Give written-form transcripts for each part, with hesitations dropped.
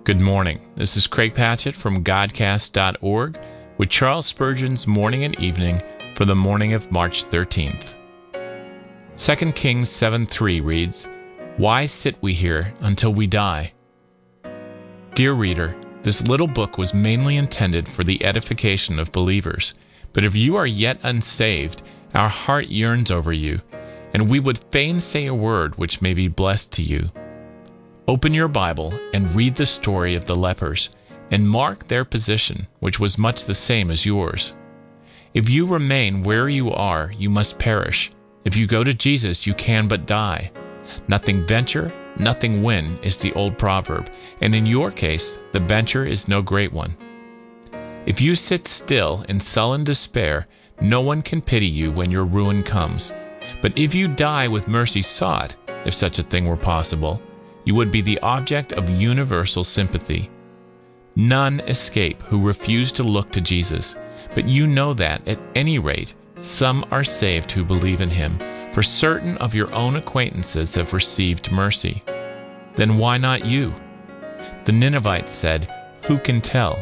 Good morning. This is Craig Patchett from Godcast.org with Charles Spurgeon's Morning and Evening for the morning of March 13th. 2 Kings 7:3 reads, "Why sit we here until we die?" Dear reader, this little book was mainly intended for the edification of believers, but if you are yet unsaved, our heart yearns over you, and we would fain say a word which may be blessed to you. Open your Bible and read the story of the lepers, and mark their position, which was much the same as yours. If you remain where you are, you must perish. If you go to Jesus, you can but die. Nothing venture, nothing win is the old proverb, and in your case, the venture is no great one. If you sit still in sullen despair, no one can pity you when your ruin comes. But if you die with mercy sought, if such a thing were possible, you would be the object of universal sympathy. None escape who refuse to look to Jesus, but you know that, at any rate, some are saved who believe in him, for certain of your own acquaintances have received mercy. Then why not you? The Ninevites said, "Who can tell?"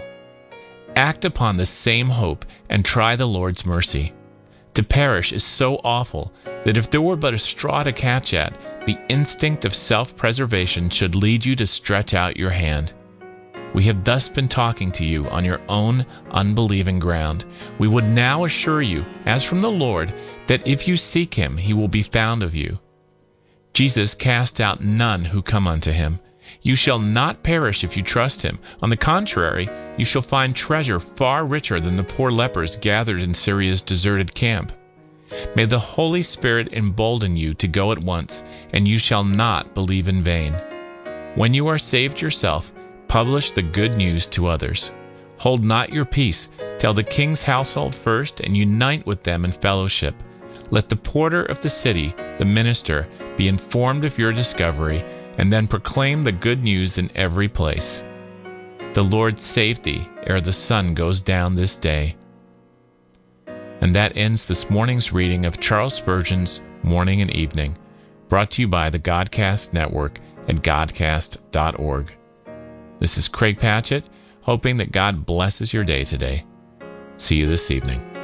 Act upon the same hope and try the Lord's mercy. To perish is so awful that if there were but a straw to catch at, the instinct of self-preservation should lead you to stretch out your hand. We have thus been talking to you on your own unbelieving ground. We would now assure you, as from the Lord, that if you seek him, he will be found of you. Jesus cast out none who come unto him. You shall not perish if you trust him. On the contrary, you shall find treasure far richer than the poor lepers gathered in Syria's deserted camp. May the Holy Spirit embolden you to go at once, and you shall not believe in vain. When you are saved yourself, publish the good news to others. Hold not your peace. Tell the king's household first, and unite with them in fellowship. Let the porter of the city, the minister, be informed of your discovery, and then proclaim the good news in every place. The Lord save thee ere the sun goes down this day. And that ends this morning's reading of Charles Spurgeon's Morning and Evening, brought to you by the Godcast Network at Godcast.org. This is Craig Patchett, hoping that God blesses your day today. See you this evening.